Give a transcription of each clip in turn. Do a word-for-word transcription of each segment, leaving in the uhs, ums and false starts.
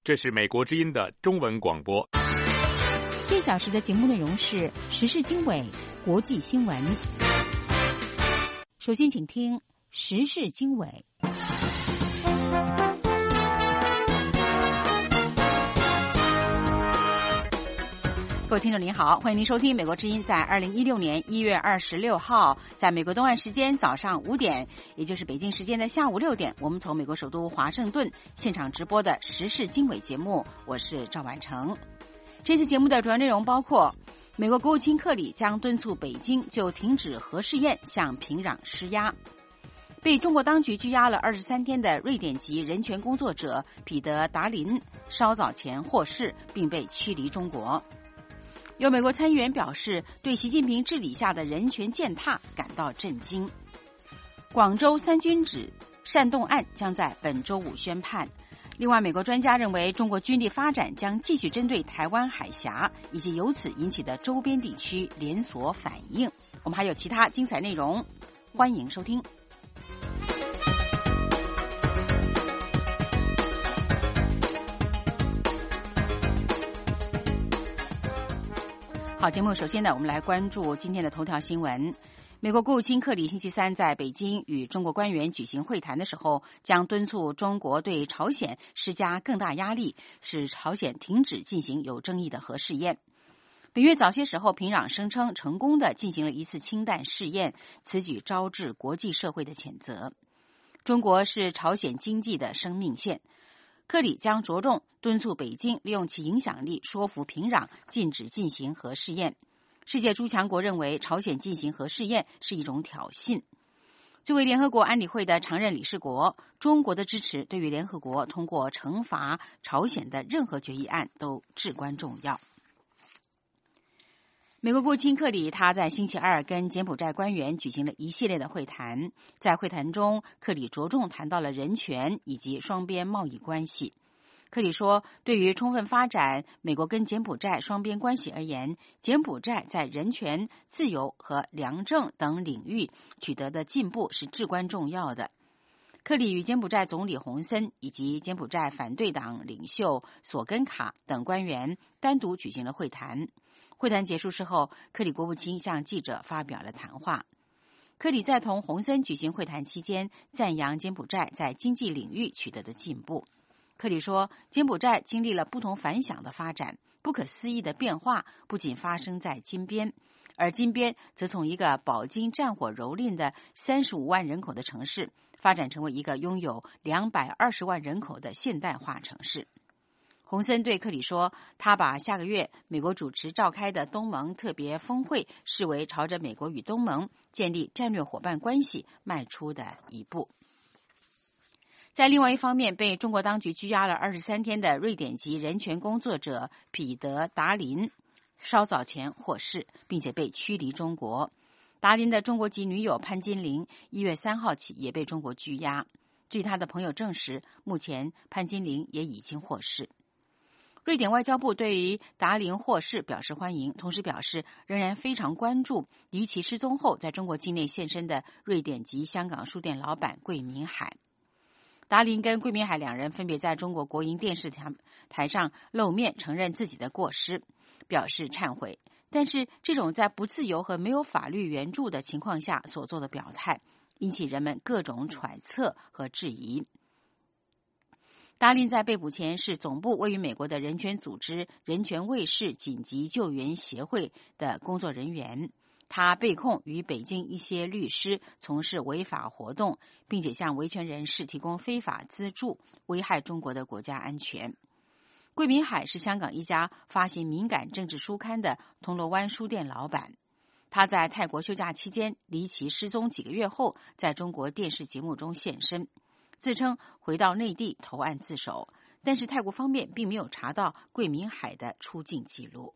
这是美国之音的中文广播。 这小时的节目内容是时事经纬、国际新闻。首先请听时事经纬。各位听众您好，欢迎您收听美国之音在二零一六年一月二十六号在美国东岸时间早上五点，也就是北京时间的下午六点，我们从美国首都华盛顿现场直播的时事经纬节目，我是赵婉成。这次节目的主要内容包括美国国务卿克里将敦促北京就停止核试验向平壤施压，被中国当局拘押了二十三天的瑞典籍人权工作者彼得·达林稍早前获释并被驱离中国。有美国参议员表示，对习近平治理下的人权践踏感到震惊。广州三君子煽动案将在本周五宣判。另外，美国专家认为，中国军力发展将继续针对台湾海峡以及由此引起的周边地区连锁反应。我们还有其他精彩内容，欢迎收听。好，节目首先呢，我们来关注今天的头条新闻。美国国务卿克里星期三在北京与中国官员举行会谈的时候，将敦促中国对朝鲜施加更大压力，使朝鲜停止进行有争议的核试验。本月早些时候，平壤声称成功地进行了一次氢弹试验，此举招致国际社会的谴责。中国是朝鲜经济的生命线，克里将着重敦促北京利用其影响力说服平壤禁止进行核试验。世界诸强国认为朝鲜进行核试验是一种挑衅。作为联合国安理会的常任理事国，中国的支持对于联合国通过惩罚朝鲜的任何决议案都至关重要。美国国务卿克里他在星期二跟柬埔寨官员举行了一系列的会谈，在会谈中，克里着重谈到了人权以及双边贸易关系。克里说，对于充分发展美国跟柬埔寨双边关系而言，柬埔寨在人权、自由和良政等领域取得的进步是至关重要的。克里与柬埔寨总理洪森以及柬埔寨反对党领袖索根卡等官员单独举行了会谈。会谈结束之后，克里国务卿向记者发表了谈话。克里在同洪森举行会谈期间，赞扬柬埔寨在经济领域取得的进步。克里说，柬埔寨经历了不同凡响的发展，不可思议的变化不仅发生在金边，而金边则从一个饱经战火蹂躏的三十五万人口的城市，发展成为一个拥有两百二十万人口的现代化城市。洪森对克里说，他把下个月美国主持召开的东盟特别峰会视为朝着美国与东盟建立战略伙伴关系迈出的一步。在另外一方面，被中国当局拘押了二十三天的瑞典籍人权工作者彼得·达林稍早前获释，并且被驱离中国。达林的中国籍女友潘金玲一月三号起也被中国拘押。据他的朋友证实，目前潘金玲也已经获释。瑞典外交部对于达林获释表示欢迎，同时表示仍然非常关注离其失踪后在中国境内现身的瑞典籍香港书店老板桂明海。达林跟桂明海两人分别在中国国营电视台上露面，承认自己的过失，表示忏悔。但是这种在不自由和没有法律援助的情况下所做的表态，引起人们各种揣测和质疑。达林在被捕前是总部位于美国的人权组织人权卫士紧急救援协会的工作人员。他被控与北京一些律师从事违法活动，并且向维权人士提供非法资助，危害中国的国家安全。桂明海是香港一家发行敏感政治书刊的铜锣湾书店老板。他在泰国休假期间离奇失踪几个月后，在中国电视节目中现身，自称回到内地投案自首，但是泰国方面并没有查到桂明海的出境记录。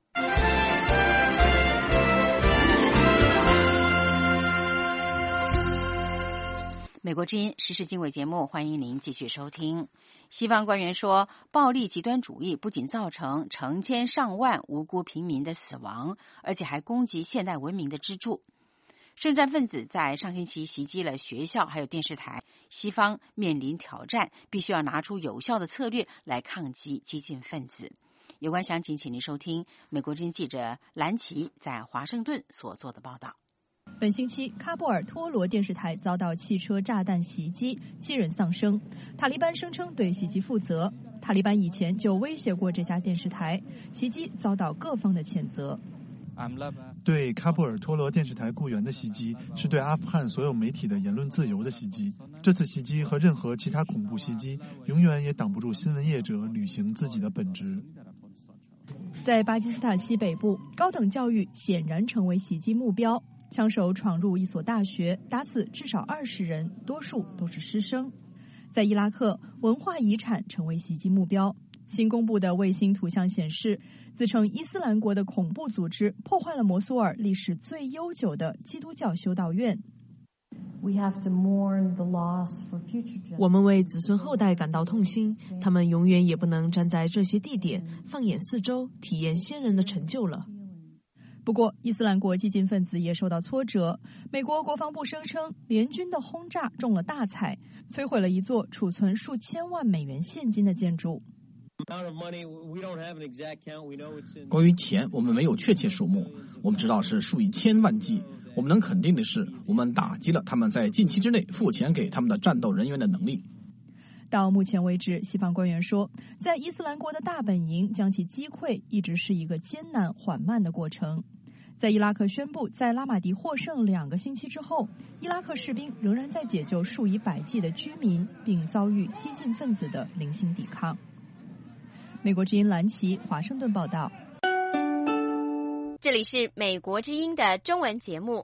美国之音时事经纬节目，欢迎您继续收听。西方官员说，暴力极端主义不仅造成成千上万无辜平民的死亡，而且还攻击现代文明的支柱。 圣战分子在上星期袭击了学校还有电视台，西方面临挑战，必须要拿出有效的策略来抗击激进分子。有关详情，请您收听美国之音记者兰奇在华盛顿所做的报道。 本星期，喀布尔托罗电视台遭到汽车炸弹袭击，七人丧生。塔利班声称对袭击负责。塔利班以前就威胁过这家电视台，袭击遭到各方的谴责。 对喀布尔托罗电视台雇员的袭击是对阿富汗所有媒体的言论自由的袭击。这次袭击和任何其他恐怖袭击永远也挡不住新闻业者履行自己的本职。 在巴基斯坦西北部，高等教育显然成为袭击目标。枪手闯入一所大学，打死至少二十人，多数都是师生。在伊拉克，文化遗产成为袭击目标。新公布的卫星图像显示，自称伊斯兰国的恐怖组织破坏了摩苏尔历史最悠久的基督教修道院。 我们为子孙后代感到痛心，他们永远也不能站在这些地点放眼四周，体验先人的成就了。 不过，伊斯兰国激进分子也受到挫折。美国国防部声称，联军的轰炸中了大彩，摧毁了一座储存数千万美元现金的建筑。 关于钱，我们没有确切数目，我们知道是数以千万计。我们能肯定的是，我们打击了他们在近期之内付钱给他们的战斗人员的能力。 到目前为止，西方官员说，在伊斯兰国的大本营将其击溃一直是一个艰难缓慢的过程。在伊拉克宣布在拉玛迪获胜两个星期之后，伊拉克士兵仍然在解救数以百计的居民，并遭遇激进分子的零星抵抗。美国之音兰奇华盛顿报道。 这里是美国之音的中文节目。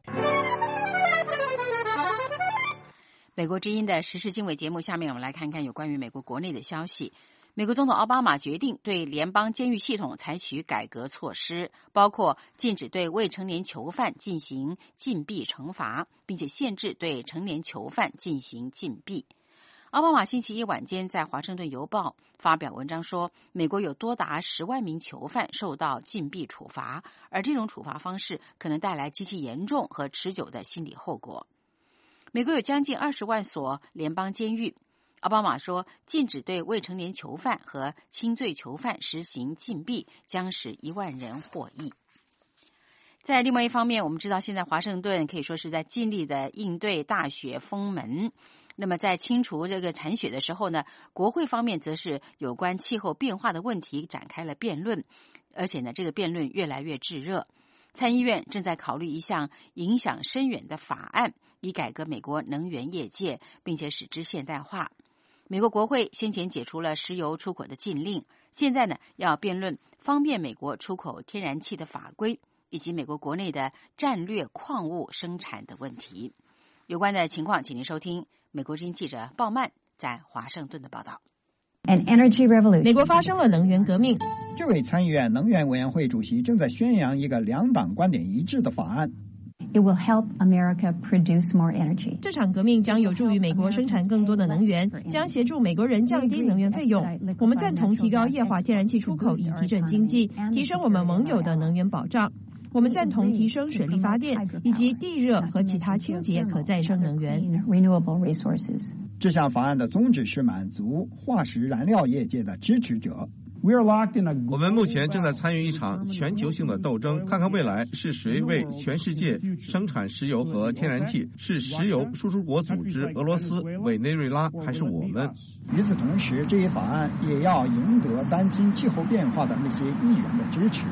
美国之音的时事经纬节目，下面我们来看看有关于美国国内的消息。美国总统奥巴马决定对联邦监狱系统采取改革措施，包括禁止对未成年囚犯进行禁闭惩罚，并且限制对成年囚犯进行禁闭。奥巴马星期一晚间在《华盛顿邮报》发表文章说，美国有多达十万名囚犯受到禁闭处罚，而这种处罚方式可能带来极其严重和持久的心理后果。美国有将近二十万所联邦监狱。奥巴马说，禁止对未成年囚犯和轻罪囚犯实行禁闭，将使一万人获益。在另外一方面，我们知道现在华盛顿可以说是在尽力的应对大雪封门。那么在清除这个残雪的时候呢，国会方面则是有关气候变化的问题展开了辩论，而且呢，这个辩论越来越炙热。参议院正在考虑一项影响深远的法案，以改革美国能源业界，并且使之现代化。美国国会先前解除了石油出口的禁令，现在呢要辩论方便美国出口天然气的法规，以及美国国内的战略矿物生产的问题。有关的情况，请您收听美国之音记者鲍曼在华盛顿的报道。 美国发生了能源革命。 这位参议院能源委员会主席正在宣扬一个两党观点一致的法案。 It will help America produce more energy. 这场革命将有助于美国生产更多的能源，将协助美国人降低能源费用。我们赞同提高液化天然气出口，以提振经济，提升我们盟友的能源保障。我们赞同提升水力发电以及地热和其他清洁可再生能源。 这项法案的宗旨是满足化石燃料业界的支持者。 我们目前正在参与一场全球性的斗争，看看未来是谁为全世界生产石油和天然气，是石油输出国组织俄罗斯、委内瑞拉，还是我们？ 与此同时，这一法案也要赢得担心气候变化的那些议员的支持。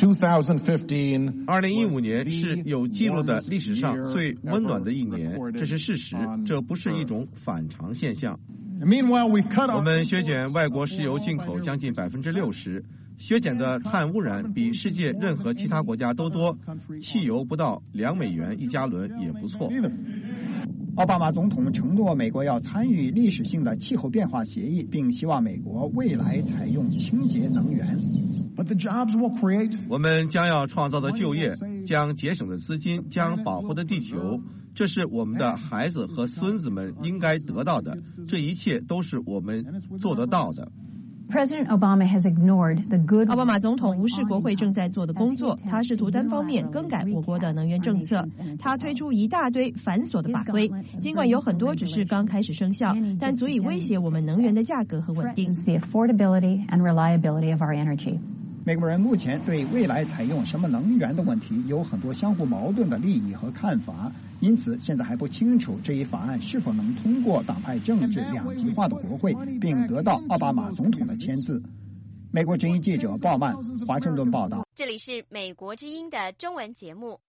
二零一五年是有记录的历史上最温暖的一年，这是事实，这不是一种反常现象。我们削减外国石油进口将近百分之六十，削减的碳污染比世界任何其他国家都多，汽油不到两美元一加仑也不错。 奥巴马总统承诺美国要参与历史性的气候变化协议，并希望美国未来采用清洁能源。 我们将要创造的就业，将节省的资金，将保护的地球，这是我们的孩子和孙子们应该得到的，这一切都是我们做得到的。 President Obama has ignored the good. 奥巴马总统无视国会正在做的工作，他试图单方面更改我国的能源政策。他推出一大堆繁琐的法规，尽管有很多只是刚开始生效，但足以威胁我们能源的价格和稳定。 The affordability and reliability of our energy. 美国人目前对未来采用什么能源的问题有很多相互矛盾的利益和看法，因此现在还不清楚这一法案是否能通过党派政治两极化的国会，并得到奥巴马总统的签字。美国之音记者鲍曼，华盛顿报道。 这里是美国之音的中文节目。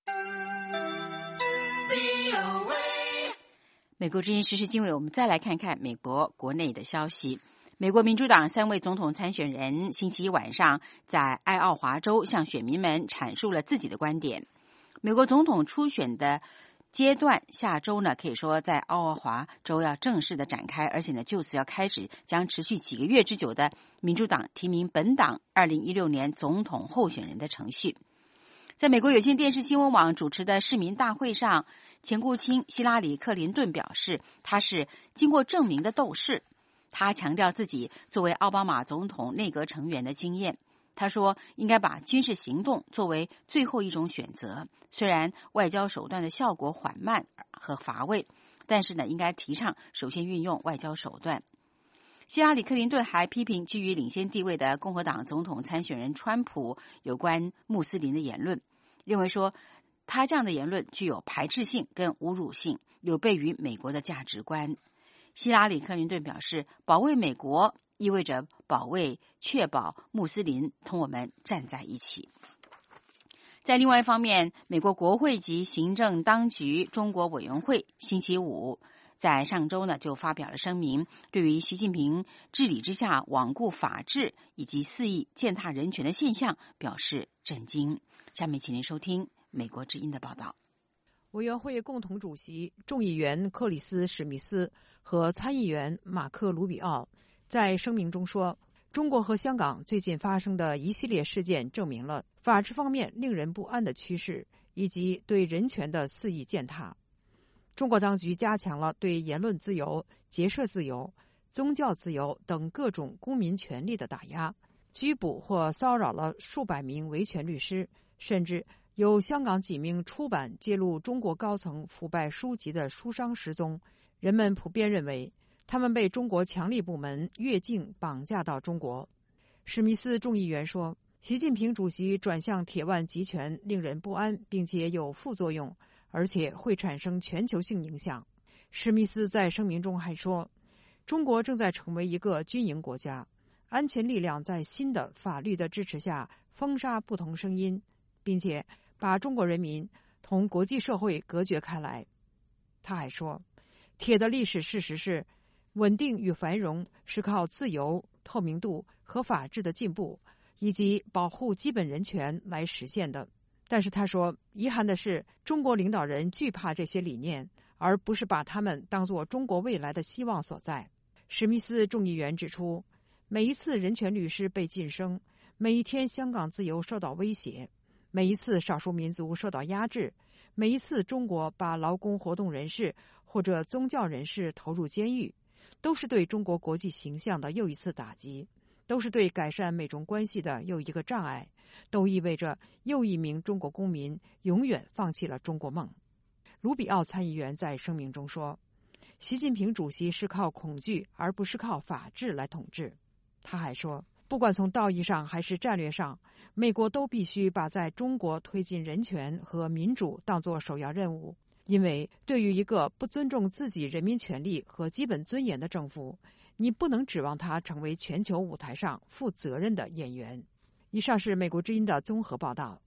美国之音时事经纬，我们再来看看美国国内的消息。美国民主党三位总统参选人星期一晚上在爱奥华州向选民们阐述了自己的观点。美国总统初选的阶段下周呢，可以说在奥华州要正式的展开，而且呢，就此要开始将持续几个月之久的民主党提名本党二零一六年总统候选人的程序。在美国有线电视新闻网主持的市民大会上，前国务卿希拉里·克林顿表示，他是经过证明的斗士。他强调自己作为奥巴马总统内阁成员的经验。他说，应该把军事行动作为最后一种选择。虽然外交手段的效果缓慢和乏味，但是呢，应该提倡首先运用外交手段。希拉里·克林顿还批评居于领先地位的共和党总统参选人川普有关穆斯林的言论，认为说他这样的言论具有排斥性跟侮辱性，有悖于美国的价值观。希拉里·克林顿表示，保卫美国意味着保卫、确保穆斯林同我们站在一起。在另外一方面，美国国会及行政当局中国委员会星期五在上周呢就发表了声明，对于习近平治理之下罔顾法治以及肆意践踏人权的现象表示震惊。下面请您收听美国之音的报道。 委员会共同主席众议员克里斯·史密斯和参议员马克·卢比奥在声明中说，中国和香港最近发生的一系列事件证明了法治方面令人不安的趋势，以及对人权的肆意践踏。中国当局加强了对言论自由、结社自由、宗教自由等各种公民权利的打压，拘捕或骚扰了数百名维权律师，甚至有香港几名出版揭露中国高层腐败书籍的书商失踪。人们普遍认为他们被中国强力部门越境绑架到中国。史密斯众议员说，习近平主席转向铁腕集权令人不安，并且有副作用，而且会产生全球性影响。史密斯在声明中还说，中国正在成为一个军营国家，安全力量在新的法律的支持下封杀不同声音，并且把中国人民同国际社会隔绝开来。他还说，铁的历史事实是，稳定与繁荣是靠自由、透明度和法治的进步，以及保护基本人权来实现的。但是他说，遗憾的是，中国领导人惧怕这些理念，而不是把他们当作中国未来的希望所在。史密斯众议员指出，每一次人权律师被晋升，每一天香港自由受到威胁，每一次少数民族受到压制，每一次中国把劳工活动人士或者宗教人士投入监狱，都是对中国国际形象的又一次打击，都是对改善美中关系的又一个障碍，都意味着又一名中国公民永远放弃了中国梦。卢比奥参议员在声明中说，习近平主席是靠恐惧而不是靠法治来统治。他还说，不管从道义上还是战略上，美国都必须把在中国推进人权和民主当作首要任务，因为对于一个不尊重自己人民权利和基本尊严的政府，你不能指望他成为全球舞台上负责任的演员。以上是美国之音的综合报道。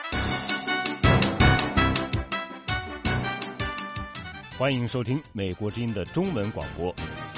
欢迎收听美国之音的中文广播。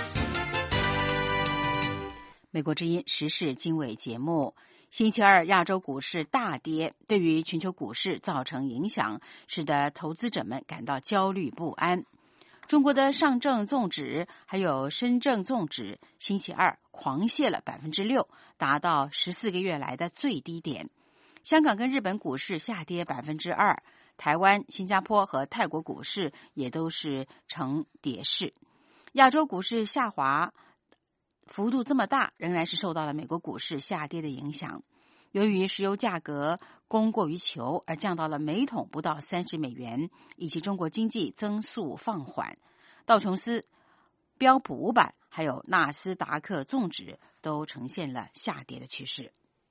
美国之音时事经纬节目，星期二亚洲股市大跌，对于全球股市造成影响，使得投资者们感到焦虑不安。中国的上证综指还有深证综指星期二狂泻了百分之六，达到十四个月来的最低点。香港跟日本股市下跌百分之二，台湾、新加坡和泰国股市也都是呈跌势。亚洲股市下滑幅度这么大，仍然是受到了美国股市下跌的影响。由于石油价格供过于求而降到了每桶不到三十美元，以及中国经济增速放缓，道琼斯、标普五百还有纳斯达克纵指都呈现了下跌的趋势。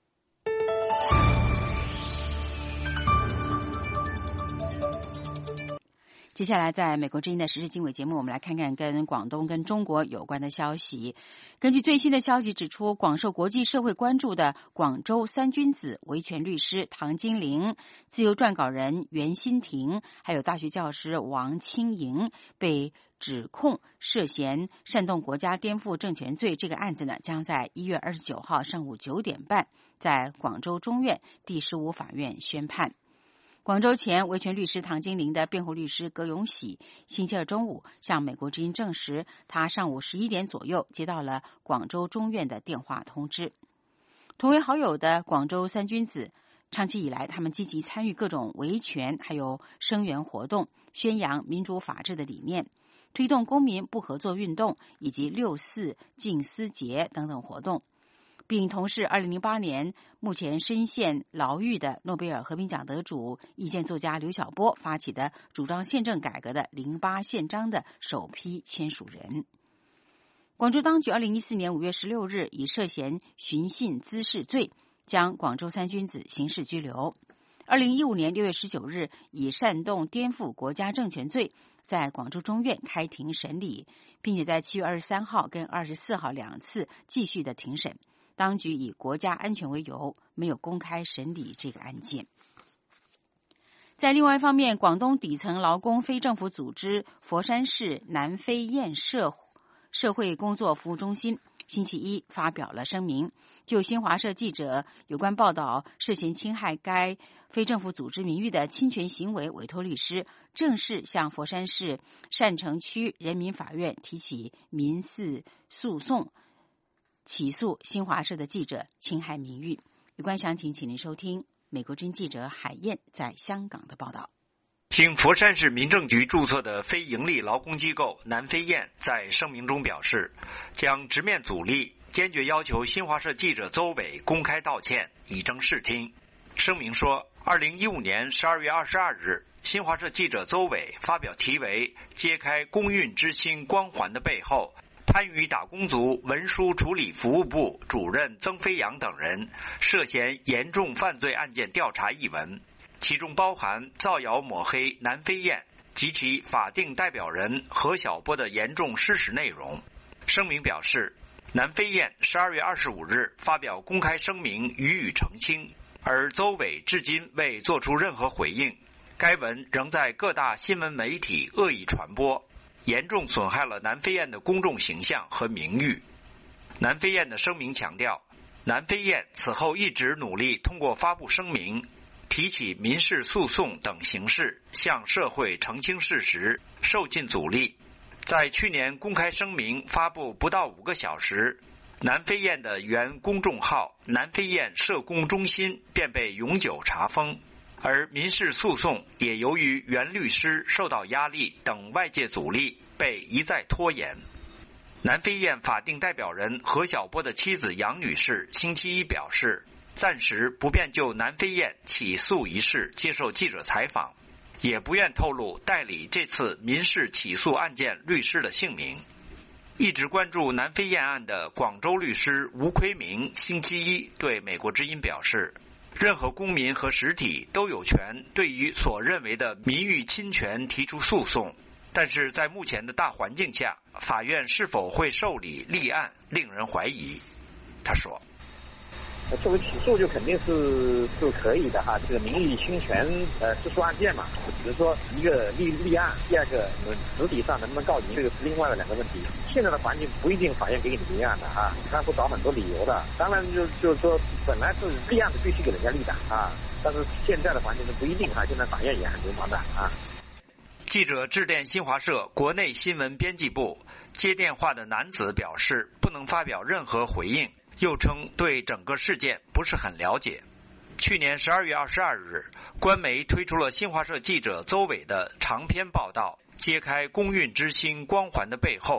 接下来在美国之音的时事经纬节目，我们来看看跟广东跟中国有关的消息。根据最新的消息指出，广受国际社会关注的广州三君子维权律师唐金玲、自由撰稿人袁新婷还有大学教师王清莹被指控涉嫌煽动国家颠覆政权罪，这个案子呢将在一月二十九号上午九点半在广州中院第十五法院宣判。广州前维权律师唐金玲的辩护律师葛永喜星期二中午向美国之音证实，他上午十一点左右接到了广州中院的电话通知。同为好友的广州三君子，长期以来他们积极参与各种维权还有声援活动，宣扬民主法治的理念，推动公民不合作运动以及六四禁私节等等活动，并同是二零零八年目前深陷牢狱的诺贝尔和平奖得主、意见作家刘晓波发起的主张宪政改革的零八宪章的首批签署人。广州当局二零一四年五月十六日以涉嫌寻衅滋事罪将广州三君子刑事拘留。二零一五年六月十九日以煽动颠覆国家政权罪在广州中院开庭审理，并且在七月二十三号跟二十四号两次继续的庭审。当局以国家安全为由，没有公开审理这个案件。在另外一方面，广东底层劳工非政府组织佛山市南飞燕社社会工作服务中心星期一发表了声明，就新华社记者有关报道涉嫌侵害该非政府组织名誉的侵权行为委托律师，正式向佛山市善城区人民法院提起民事诉讼，起诉新华社的记者侵害名誉。有关详情，请您收听美国之音记者海燕在香港的报道。 经佛山市民政局注册的非营利劳工机构南飞燕在声明中表示，将直面阻力，坚决要求新华社记者邹伟公开道歉，以正视听。声明说，二零一五年十二月二十二日，新华社记者邹伟发表题为《揭开公运之星光环的背后》，番禺打工族文书处理服务部主任曾飞扬等人涉嫌严重犯罪案件调查一文，其中包含造谣抹黑南飞燕及其法定代表人何晓波的严重失实内容。声明表示，南飞燕十二月二十五日发表公开声明予以澄清，而邹伟至今未作出任何回应。该文仍在各大新闻媒体恶意传播，严重损害了南飞燕的公众形象和名誉。南飞燕的声明强调，南飞燕此后一直努力通过发布声明、提起民事诉讼等形式向社会澄清事实，受尽阻力。在去年公开声明发布不到五个小时，南飞燕的原公众号南飞燕社工中心便被永久查封，而民事诉讼也由于原律师受到压力等外界阻力被一再拖延。南飞燕法定代表人何晓波的妻子杨女士星期一表示，暂时不便就南飞燕起诉一事接受记者采访，也不愿透露代理这次民事起诉案件律师的姓名。一直关注南飞燕案的广州律师吴奎明星期一对美国之音表示，任何公民和实体都有权对于所认为的民誉侵权提出诉讼，但是在目前的大环境下，法院是否会受理立案令人怀疑。他说， 作为起诉就肯定是是可以的哈，这个名誉侵权呃自诉案件嘛，只是说一个立立案，第二个实体上能不能告赢，这个是另外的两个问题。现在的环境不一定法院给你立案的哈，他会找很多理由的。当然就就是说本来是立案的必须给人家立的啊，但是现在的环境是不一定哈，现在法院也很流氓的啊。 记者致电新华社国内新闻编辑部，接电话的男子表示不能发表任何回应，又称对整个事件不是很了解。去年十二月二十二日，官媒推出了新华社记者邹伟的长篇报道《揭开公运之星光环的背后》，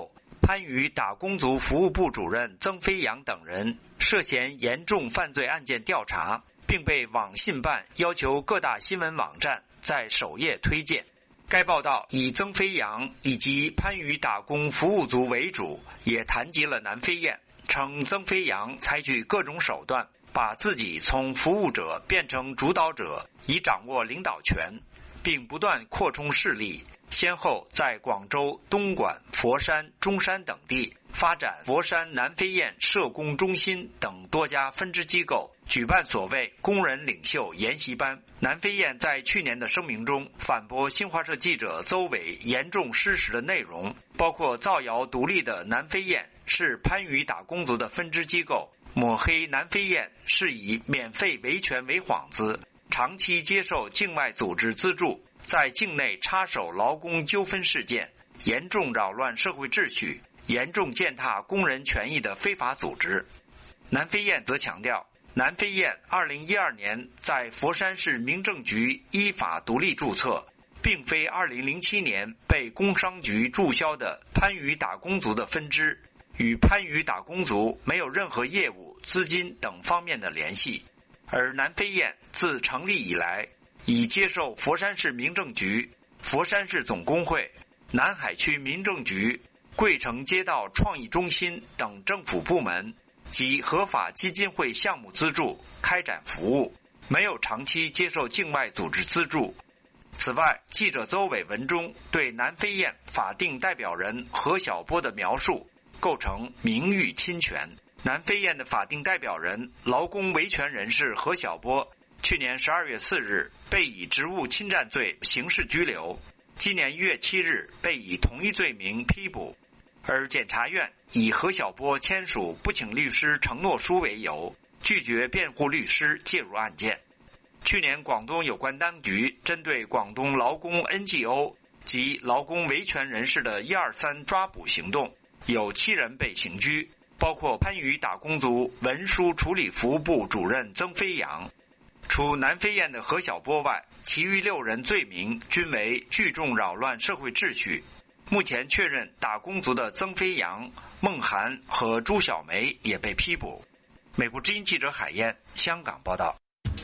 番禺打工族服务部主任曾飞扬等人涉嫌严重犯罪案件调查，并被网信办要求各大新闻网站在首页推荐。该报道以曾飞扬以及番禺打工服务族为主，也谈及了南飞燕，称曾飞扬采取各种手段，把自己从服务者变成主导者，以掌握领导权，并不断扩充势力，先后在广州、东莞、佛山、中山等地发展佛山南飞燕社工中心等多家分支机构，举办所谓工人领袖研习班。南飞燕在去年的声明中反驳新华社记者邹伟严重失实的内容，包括造谣独立的南飞燕是番禺打工族的分支机构，抹黑南飞燕是以免费维权为幌子，长期接受境外组织资助，在境内插手劳工纠纷事件，严重扰乱社会秩序，严重践踏工人权益的非法组织。南飞燕则强调，南飞燕二零一二年在佛山市民政局依法独立注册，并非二零零七年被工商局注销的番禺打工族的分支，与番禺打工族没有任何业务、资金等方面的联系。而南飞燕自成立以来，已接受佛山市民政局、佛山市总工会、南海区民政局、桂城街道创意中心等政府部门及合法基金会项目资助开展服务，没有长期接受境外组织资助。此外，记者邹伟文中对南飞燕法定代表人何晓波的描述构成名誉侵权。南飞燕的法定代表人、劳工维权人士何晓波去年十二月四日被以职务侵占罪刑事拘留，今年一月七日被以同一罪名批捕，而检察院以何晓波签署不请律师承诺书为由，拒绝辩护律师介入案件。去年广东有关当局针对广东劳工 N G O 及劳工维权人士的一二三抓捕行动，有七人被刑拘，包括番禺打工族文书处理服务部主任曾飞扬。除南飞燕的何晓波外，其余六人罪名均为聚众扰乱社会秩序。目前确认打工族的曾飞扬、孟涵和朱小梅也被批捕。美国之音记者海燕，香港报道。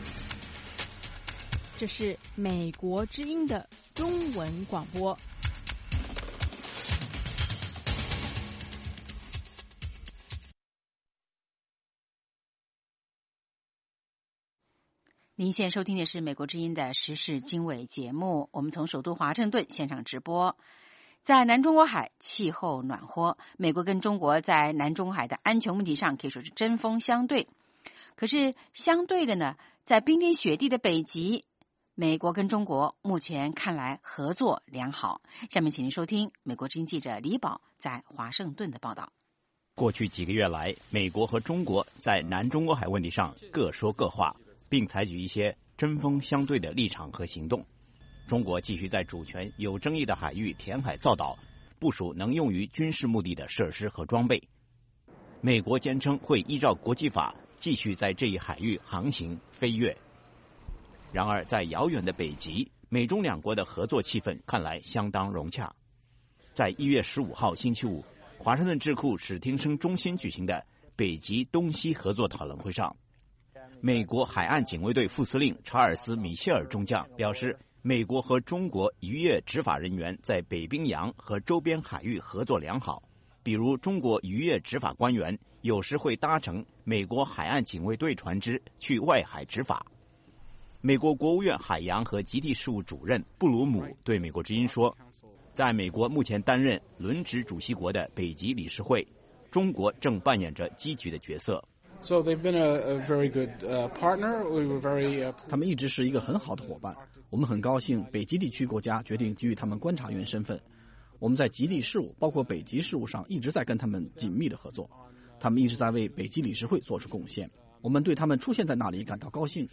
这是美国之音的中文广播。 您现在收听的是美国之音的时事经纬节目，我们从首都华盛顿现场直播。在南中国海气候暖和，美国跟中国在南中海的安全问题上可以说是针锋相对。可是相对的呢，在冰天雪地的北极，美国跟中国目前看来合作良好。下面请您收听美国之音记者李宝在华盛顿的报道。 过去几个月来，美国和中国在南中国海问题上各说各话，并采取一些针锋相对的立场和行动。中国继续在主权有争议的海域填海造岛，部署能用于军事目的的设施和装备。美国坚称会依照国际法继续在这一海域航行飞跃。然而，在遥远的北极，美中两国的合作气氛看来相当融洽。在一月十五号星期五，华盛顿智库史汀生中心举行的北极东西合作讨论会上，美国海岸警卫队副司令查尔斯·米歇尔中将表示，美国和中国渔业执法人员在北冰洋和周边海域合作良好，比如中国渔业执法官员有时会搭乘美国海岸警卫队船只去外海执法。美国国务院海洋和极地事务主任布鲁姆对美国之音说，在美国目前担任轮值主席国的北极理事会，中国正扮演着积极的角色。 So they've been a, a very good uh, partner. We were very. Uh... 他们一直是一个很好的伙伴。我们很高兴北极地区国家决定给予他们观察员身份。我们在极地事务，包括北极事务上一直在跟他们紧密的合作。他们一直在为北极理事会做出贡献。我们对他们出现在那里感到高兴。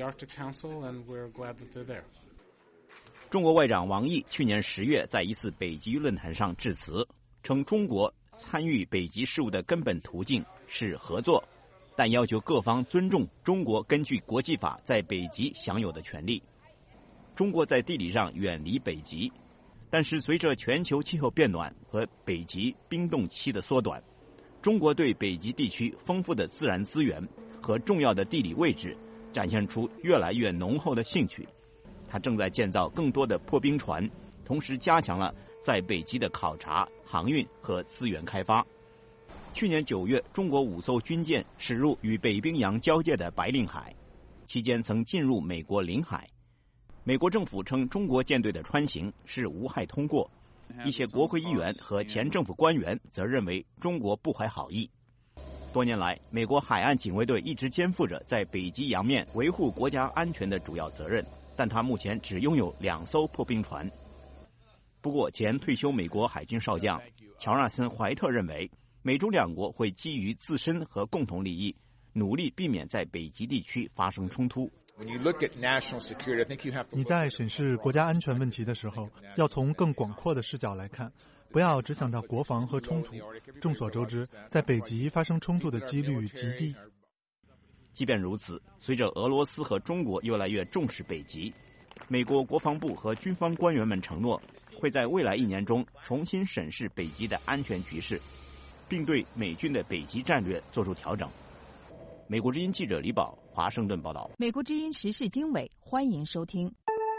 中国外长王毅去年十月在一次北极论坛上致辞，称中国参与北极事务的根本途径是合作，但要求各方尊重中国根据国际法在北极享有的权利。中国在地理上远离北极， 但是随着全球气候变暖和北极冰冻期的缩短，中国对北极地区丰富的自然资源和重要的地理位置展现出越来越浓厚的兴趣。它正在建造更多的破冰船，同时加强了在北极的考察、航运和资源开发。去年九月，中国五艘军舰驶入与北冰洋交界的白令海，期间曾进入美国领海。美国政府称中国舰队的穿行是无害通过，一些国会议员和前政府官员则认为中国不怀好意。多年来，美国海岸警卫队一直肩负着在北极洋面维护国家安全的主要责任，但它目前只拥有两艘破冰船。不过，前退休美国海军少将乔纳森·怀特认为，美中两国会基于自身和共同利益，努力避免在北极地区发生冲突。 你在审视国家安全问题的时候，要从更广阔的视角来看，不要只想到国防和冲突。众所周知，在北极发生冲突的几率极低。 即便如此，随着俄罗斯和中国越来越重视北极，美国国防部和军方官员们承诺，会在未来一年中重新审视北极的安全局势，并对美军的北极战略做出调整。美国之音记者李宝，华盛顿报道。 美国之音时事经纬，欢迎收听。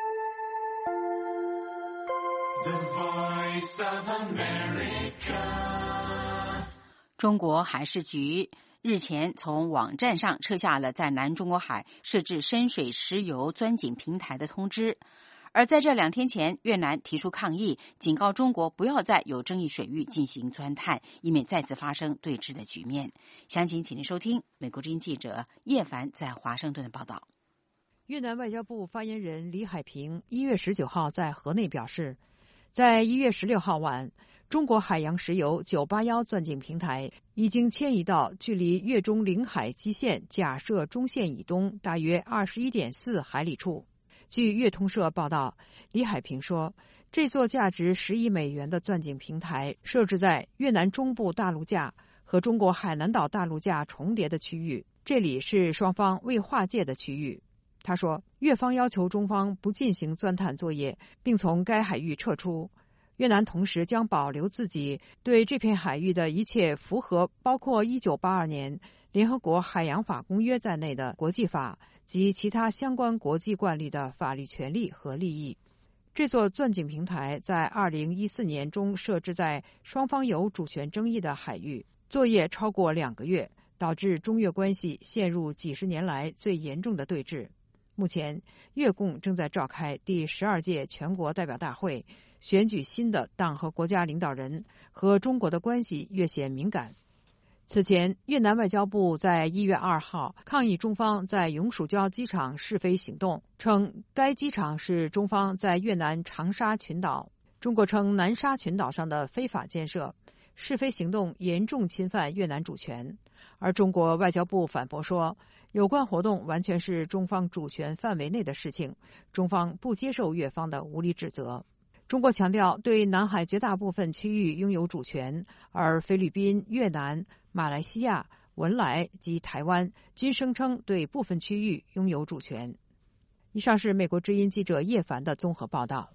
中国海事局日前从网站上撤下了在南中国海设置深水石油钻井平台的通知。而在这两天前，越南提出抗议，警告中国不要在有争议水域进行钻探，以免再次发生对峙的局面。详情请您收听美国之音记者叶凡在华盛顿的报道。 越南外交部发言人李海平一月十九号在河内表示，在一月十六号晚，中国海洋石油九八一钻井平台已经迁移到距离越中领海基线假设中线以东大约二十一点四海里处。据越通社报道，李海平说，这座价值十亿美元的钻井平台设置在越南中部大陆架和中国海南岛大陆架重叠的区域，这里是双方未划界的区域。他说，越方要求中方不进行钻探作业，并从该海域撤出。越南同时将保留自己对这片海域的一切符合包括一九八二年联合国海洋法公约在内的国际法及其他相关国际惯例的法律权利和利益。这座钻井平台在二零一四年中设置在双方有主权争议的海域，作业超过两个月，导致中越关系陷入几十年来最严重的对峙。目前，越共正在召开第十二届全国代表大会，选举新的党和国家领导人，和中国的关系越显敏感。此前，越南外交部在一月二号抗议中方在永暑礁机场试飞行动，称该机场是中方在越南长沙群岛，中国称南沙群岛上的非法建设，试飞行动严重侵犯越南主权。而中国外交部反驳说，有关活动完全是中方主权范围内的事情，中方不接受越方的无理指责。中国强调对南海绝大部分区域拥有主权，而菲律宾、越南、马来西亚、文莱及台湾均声称对部分区域拥有主权。以上是美国之音记者叶凡的综合报道。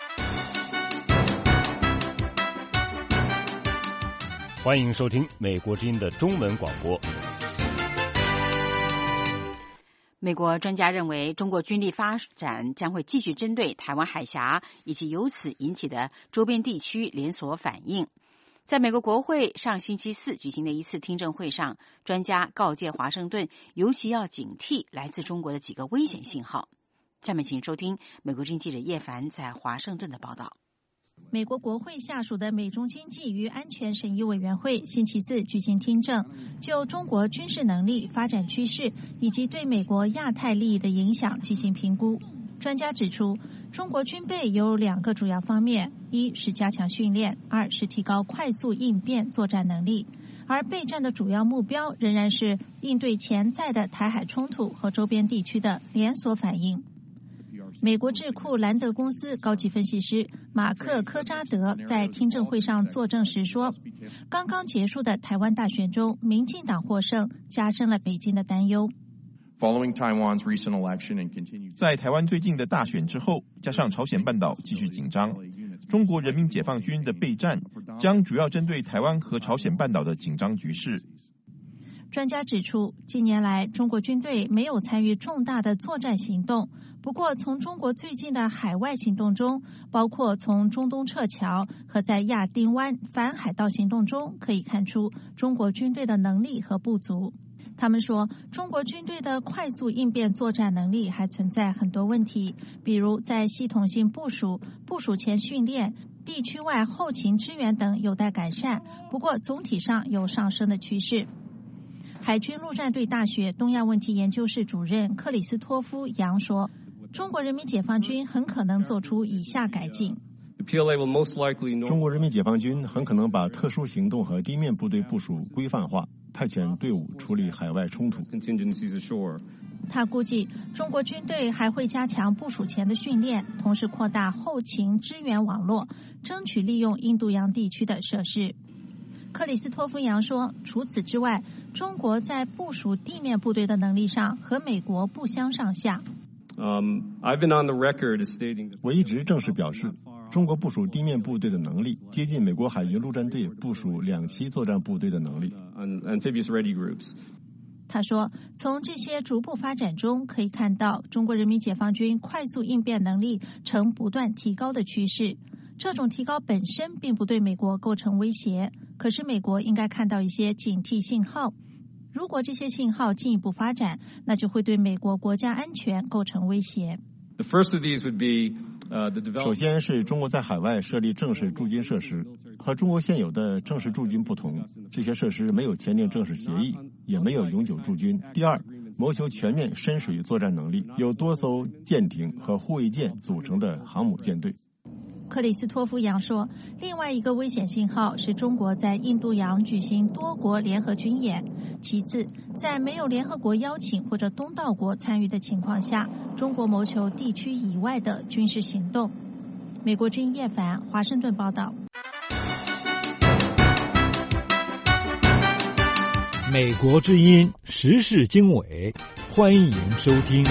欢迎收听美国之音的中文广播。 美国专家认为，中国军力发展将会继续针对台湾海峡以及由此引起的周边地区连锁反应。在美国国会上星期四举行的一次听证会上，专家告诫华盛顿，尤其要警惕来自中国的几个危险信号。下面请收听美国之音记者叶凡在华盛顿的报道。 美国国会下属的美中经济与安全审议委员会星期四举行听证，就中国军事能力发展趋势以及对美国亚太利益的影响进行评估。专家指出，中国军备有两个主要方面，一是加强训练，二是提高快速应变作战能力，而备战的主要目标仍然是应对潜在的台海冲突和周边地区的连锁反应。美国智库兰德公司高级分析师马克·科扎德在听证会上作证时说，刚刚结束的台湾大选中，民进党获胜，加深了北京的担忧。 在台湾最近的大选之后，加上朝鲜半岛继续紧张， 中国人民解放军的备战将主要针对台湾和朝鲜半岛的紧张局势。 专家指出，近年来中国军队没有参与重大的作战行动。不过，从中国最近的海外行动中，包括从中东撤侨和在亚丁湾反海盗行动中，可以看出中国军队的能力和不足。他们说，中国军队的快速应变作战能力还存在很多问题，比如在系统性部署、部署前训练、地区外后勤支援等有待改善。不过，总体上有上升的趋势。海军陆战队大学东亚问题研究室主任克里斯托夫·杨说，中国人民解放军很可能做出以下改进。 中国人民解放军很可能把特殊行动和地面部队部署规范化，派遣队伍处理海外冲突。 他估计中国军队还会加强部署前的训练，同时扩大后勤支援网络，争取利用印度洋地区的设施。克里斯托夫·杨说，除此之外，中国在部署地面部队的能力上和美国不相上下。 我一直正式表示，中国部署地面部队的能力接近美国海军陆战队部署两栖作战部队的能力。 他说，从这些逐步发展中可以看到，中国人民解放军快速应变能力呈不断提高的趋势。这种提高本身并不对美国构成威胁，可是美国应该看到一些警惕信号。如果这些信号进一步发展，那就会对美国国家安全构成威胁。 首先是中国在海外设立正式驻军设施，和中国现有的正式驻军不同，这些设施没有签订正式协议，也没有永久驻军。第二，谋求全面深水作战能力，有多艘舰艇和护卫舰组成的航母舰队。 克里斯托夫·杨说，另外一个危险信号是中国在印度洋举行多国联合军演。其次，在没有联合国邀请或者东道国参与的情况下，中国谋求地区以外的军事行动。美国之音叶凡，华盛顿报道。 美国之音时事经纬，欢迎收听。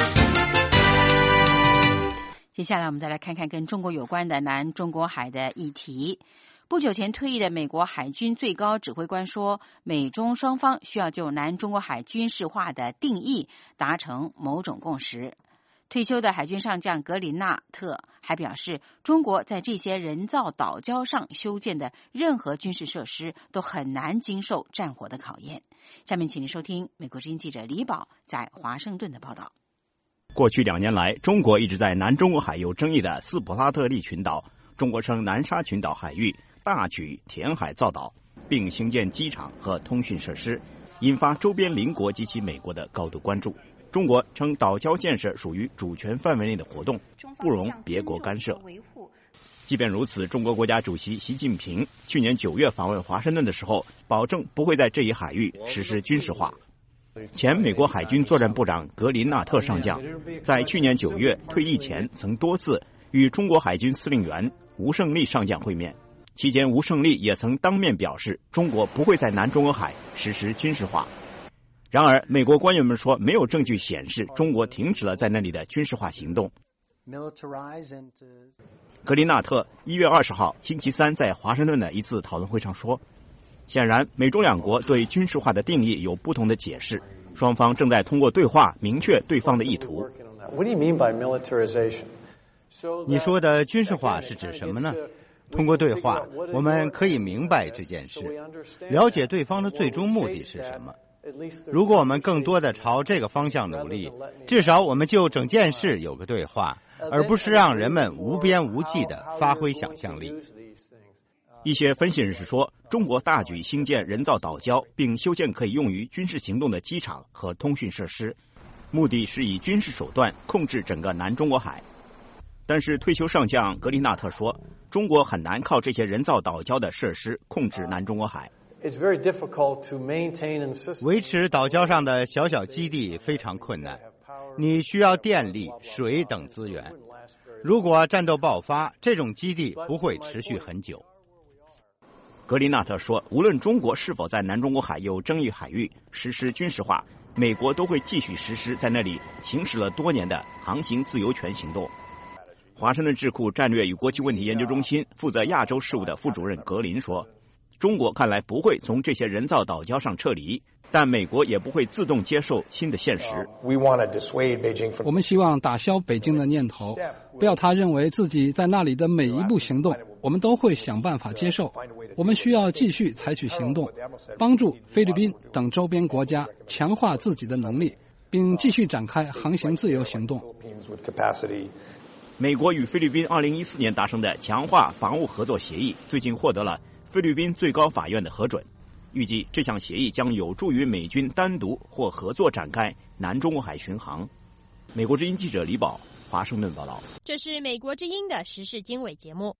接下来我们再来看看跟中国有关的南中国海的议题。不久前退役的美国海军最高指挥官说，美中双方需要就南中国海军事化的定义达成某种共识。退休的海军上将格林纳特还表示，中国在这些人造岛礁上修建的任何军事设施都很难经受战火的考验。下面请您收听美国之音记者李宝在华盛顿的报道。 过去两年来，中国一直在南中国海有争议的斯普拉特利群岛，中国称南沙群岛海域大举填海造岛，并兴建机场和通讯设施，引发周边邻国及其美国的高度关注。中国称岛礁建设属于主权范围内的活动，不容别国干涉。即便如此，中国国家主席习近平去年九月访问华盛顿的时候，保证不会在这一海域实施军事化。前美国海军作战部长格林纳特上将在去年九月退役前曾多次与中国海军司令员吴胜利上将会面，期间吴胜利也曾当面表示中国不会在南中国海实施军事化。然而美国官员们说，没有证据显示中国停止了在那里的军事化行动。格林纳特一月二十号星期三在华盛顿的一次讨论会上说，显然美中两国对军事化的定义有不同的解释，双方正在通过对话明确对方的意图。 你说的军事化是指什么呢？通过对话，我们可以明白这件事，了解对方的最终目的是什么。如果我们更多的朝这个方向努力，至少我们就整件事有个对话，而不是让人们无边无际地发挥想象力。 一些分析人士说，中国大举兴建人造岛礁，并修建可以用于军事行动的机场和通讯设施，目的是以军事手段控制整个南中国海。但是退休上将格林纳特说，中国很难靠这些人造岛礁的设施控制南中国海。 维持岛礁上的小小基地非常困难，你需要电力、水等资源。如果战斗爆发，这种基地不会持续很久。 格林纳特说，无论中国是否在南中国海有争议海域实施军事化，美国都会继续实施在那里行使了多年的航行自由权行动。 华盛顿智库战略与国际问题研究中心负责亚洲事务的副主任格林说，中国看来不会从这些人造岛礁上撤离，但美国也不会自动接受新的现实。 我们希望打消北京的念头，不要他认为自己在那里的每一步行动，我们都会想办法接受。我们需要继续采取行动，帮助菲律宾等周边国家强化自己的能力，并继续展开航行自由行动。 美国与菲律宾二零一四年达成的强化防务合作协议最近获得了菲律宾最高法院的核准，预计这项协议将有助于美军单独或合作展开南中国海巡航。美国之音记者李宝，华盛顿报道。 这是美国之音的时事经纬节目。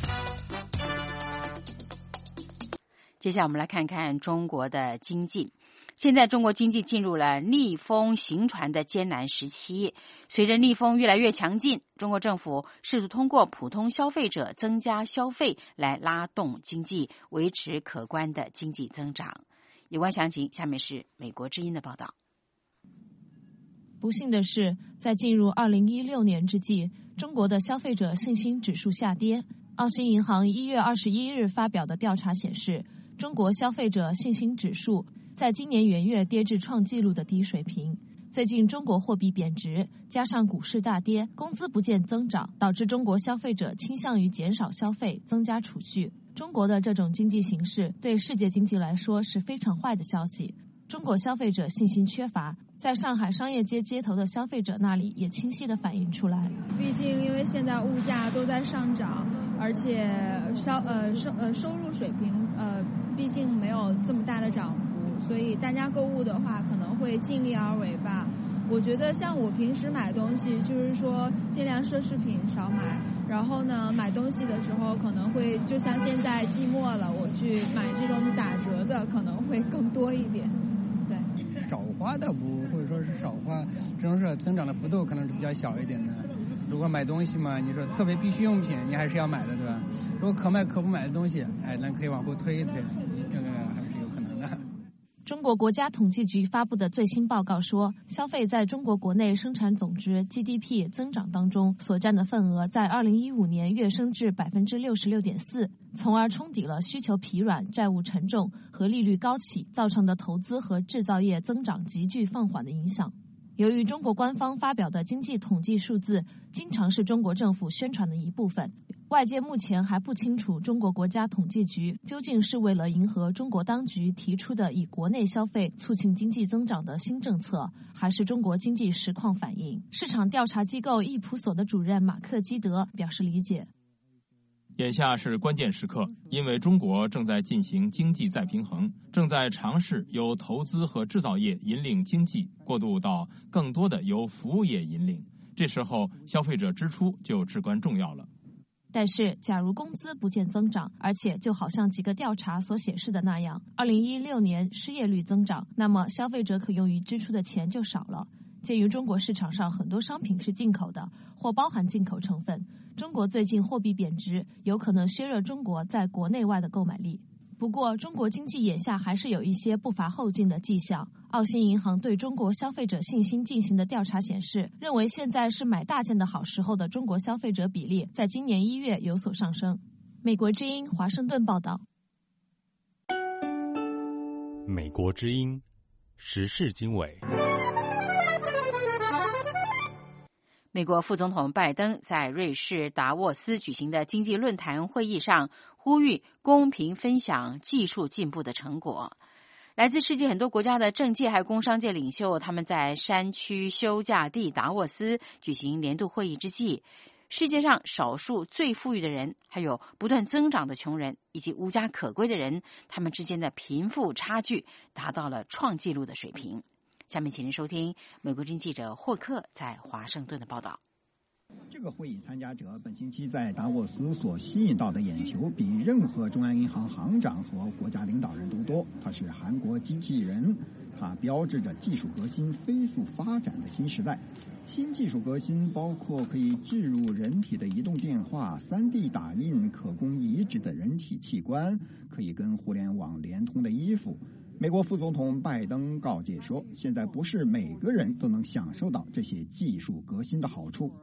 接下来我们来看看中国的经济。现在中国经济进入了逆风行船的艰难时期，随着逆风越来越强劲，中国政府试图通过普通消费者增加消费来拉动经济，维持可观的经济增长。有关详情，下面是美国之音的报道。 不幸的是，在进入二零一六年之际，中国的消费者信心指数下跌。澳新银行一月二十一日发表的调查显示，中国消费者信心指数在今年元月跌至创纪录的低水平。最近中国货币贬值，加上股市大跌，工资不见增长，导致中国消费者倾向于减少消费，增加储蓄。中国的这种经济形势对世界经济来说是非常坏的消息。中国消费者信心缺乏，在上海商业街街头的消费者那里也清晰地反映出来。 毕竟因为现在物价都在上涨，而且收呃收呃收入水平呃毕竟没有这么大的涨幅，所以大家购物的话可能会尽力而为吧。我觉得像我平时买东西，就是说尽量奢侈品少买，然后呢买东西的时候可能会就像现在季末了，我去买这种打折的可能会更多一点。对， 少花倒不会说是少花，只能说增长的幅度可能是比较小一点的。如果买东西嘛，你说特别必需用品你还是要买的，对吧？如果可买可不买的东西，哎，那可以往后推一推，这个还是有可能的。 中国国家统计局发布的最新报告说，消费在中国国内生产总值 G D P 增长当中所占的份额在二零一五年跃升至 百分之六十六点四， 从而冲抵了需求疲软、债务沉重和利率高企造成的投资和制造业增长急剧放缓的影响。由于中国官方发表的经济统计数字经常是中国政府宣传的一部分，外界目前还不清楚中国国家统计局究竟是为了迎合中国当局提出的以国内消费促进经济增长的新政策，还是中国经济实况反映。市场调查机构易普所的主任马克基德表示理解。 眼下是关键时刻，因为中国正在进行经济再平衡，正在尝试由投资和制造业引领经济过渡到更多的由服务业引领，这时候消费者支出就至关重要了。 但是假如工资不见增长，而且就好像几个调查所显示的那样，二零一六年失业率增长，那么消费者可用于支出的钱就少了。鉴于中国市场上很多商品是进口的或包含进口成分，中国最近货币贬值有可能削弱中国在国内外的购买力。不过中国经济眼下还是有一些不乏后劲的迹象。澳新银行对中国消费者信心进行的调查显示，认为现在是买大件的好时候的中国消费者比例在今年一月有所上升。美国之音华盛顿报道。 美国之音时事经纬。 美国副总统拜登在瑞士达沃斯举行的经济论坛会议上呼吁公平分享技术进步的成果。来自世界很多国家的政界还有工商界领袖，他们在山区休假地达沃斯举行年度会议之际，世界上少数最富裕的人，还有不断增长的穷人以及无家可归的人，他们之间的贫富差距达到了创纪录的水平。下面请您收听美国之音记者霍克在华盛顿的报道。 这个会议参加者本星期在达沃斯所吸引到的眼球比任何中央银行行长和国家领导人都多。他是韩国机器人，它标志着技术革新飞速发展的新时代。新技术革新包括可以置入人体的移动电话、三 D 打印可供移植的人体器官，可以跟互联网连通的衣服。美国副总统拜登告诫说，现在不是每个人都能享受到这些技术革新的好处。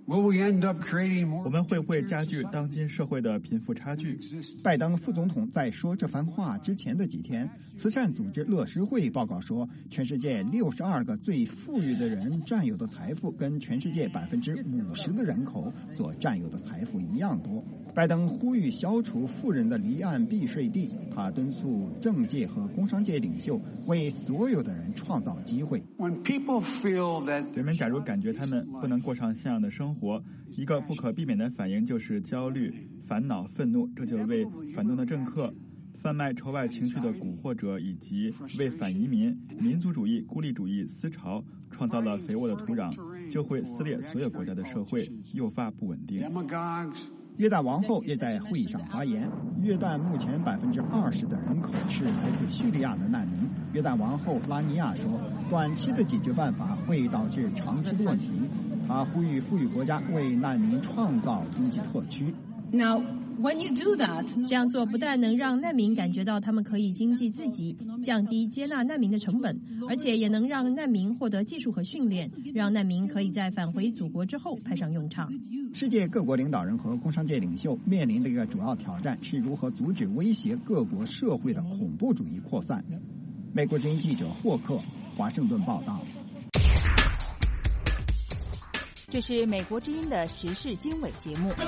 我们会不会加剧当今社会的贫富差距？ 拜登副总统在说这番话之前的几天，慈善组织乐施会报告说，全世界六十二个最富裕的人占有的财富跟全世界百分之五十的人口所占有的财富一样多。拜登呼吁消除富人的离岸避税地，他敦促政界和工商界领袖为所有的人创造机会。 人们假如感觉他们不能过上像样的生活，一个不可避免的反应就是焦虑、烦恼、愤怒，这就为反动的政客、贩卖仇外情绪的蛊惑者以及为反移民、民族主义、孤立主义思潮创造了肥沃的土壤，就会撕裂所有国家的社会，诱发不稳定。 约旦王后也在会议上发言。约旦目前百分之二十的人口是来自叙利亚的难民。约旦王后拉尼亚说，短期的解决办法会导致长期的问题。她呼吁富裕国家为难民创造经济特区。 Now, when you do that, 这样做不但能让难民感觉到他们可以经济自给，降低接纳难民的成本，而且也能让难民获得技术和训练，让难民可以在返回祖国之后派上用场。 世界各国领导人和工商界领袖面临的一个主要挑战是如何阻止威胁各国社会的恐怖主义扩散。美国之音记者霍克，华盛顿报道。 这是美国之音的时事经纬节目。